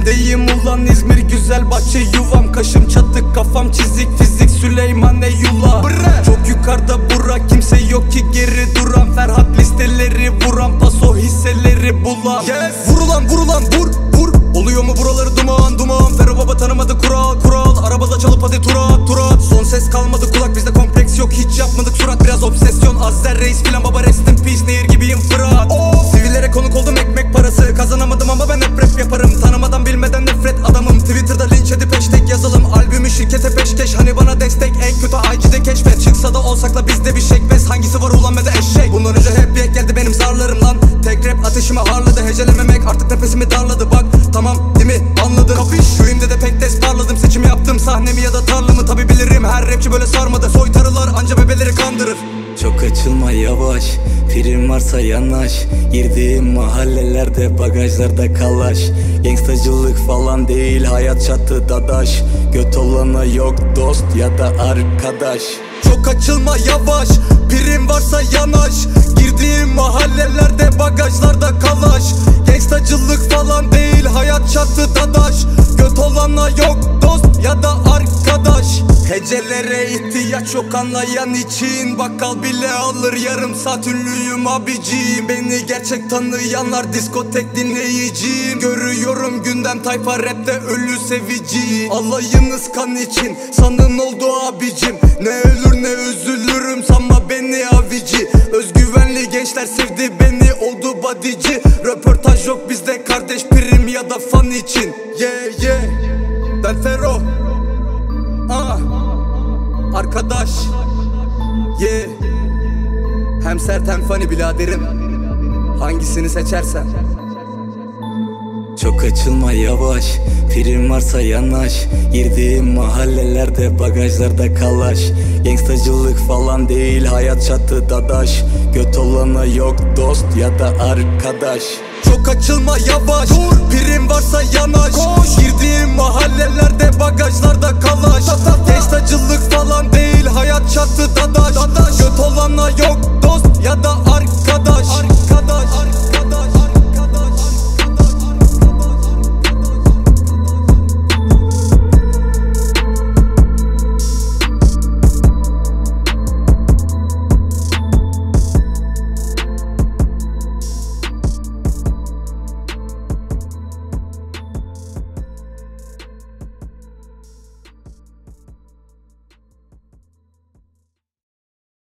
İzmir'deyim ulan, İzmir güzel bahçe yuvam. Kaşım çatık, kafam çizik, fizik Süleyman Eyyullah. Çok yukarıda bura, kimse yok ki geri duran. Ferhat listeleri vuran, paso hisseleri bulan. Vurulan vurulan vur vur. Oluyor mu buraları duman duman. Ferro baba tanımadı kural kural. Arabada çalıp hadi turat turat. Son ses kalmadı kulak, bizde kompleks yok, hiç yapmadık surat. Biraz obsesyon, Azzer Reis filan baba, rest in peace, nehir gibiyim Fırat. Sivillere konuk oldum, ekmek parası kazanamadım ama ben hep rap yaparım. Tanımadan bilmeden nefret adamım. Twitter'da linç edip hashtag yazalım. Albümü şirkete peşkeş, hani bana destek. En kötü IG'de keşfet. Çıksa da olsak da bizde bir şekbez. Hangisi var ulan ve de eşek. Bundan önce hep bir geldi benim zarlarım lan. Tek rap ateşimi harladı, hecelememek artık nefesimi darladı. Bak tamam değil mi anladın. Köyümde de pek test parladım. Seçim yaptım, sahnemi ya da tarlamı. Tabi bilirim her rapçi böyle sarmadı. Soytarılar anca bebeleri kandırır. Çok açılma yavaş, prim varsa yanaş. Girdiğim mahallelerde bagajlarda kalaş. Gangstacılık falan değil, hayat çatı dadaş. Göt olana yok dost ya da arkadaş. Çok açılma yavaş, prim varsa yanaş. Girdiğim mahallelerde bagajlarda kalaş. Gangstacılık falan değil, hayat çatı dadaş. Göt olana yok dost ya da arkadaş. Hecelere ihtiyaç yok anlayan için. Bakkal bile alır yarım saat, ünlüyüm abicim. Beni gerçek tanıyanlar diskotek dinleyicim. Görüyorum gündem tayfa rapte ölü sevici. Alayınız kan için sanın oldu abicim. Ne ölür ne üzülürüm, sanma beni avici. Özgüvenli gençler sevdi beni, oldu bodyci. Röportaj yok bizde kardeş, prim ya da fan için. Yeah ben Ferro arkadaş. Hem sert hem funny biraderim, hangisini seçersen. Çok açılma yavaş, prim varsa yanaş. Girdiğim mahallelerde bagajlarda kalaş. Gangstacılık falan değil, hayat çatı dadaş. Göt olana yok dost ya da arkadaş. Çok açılma yavaş, prim varsa yanaş. Girdiğim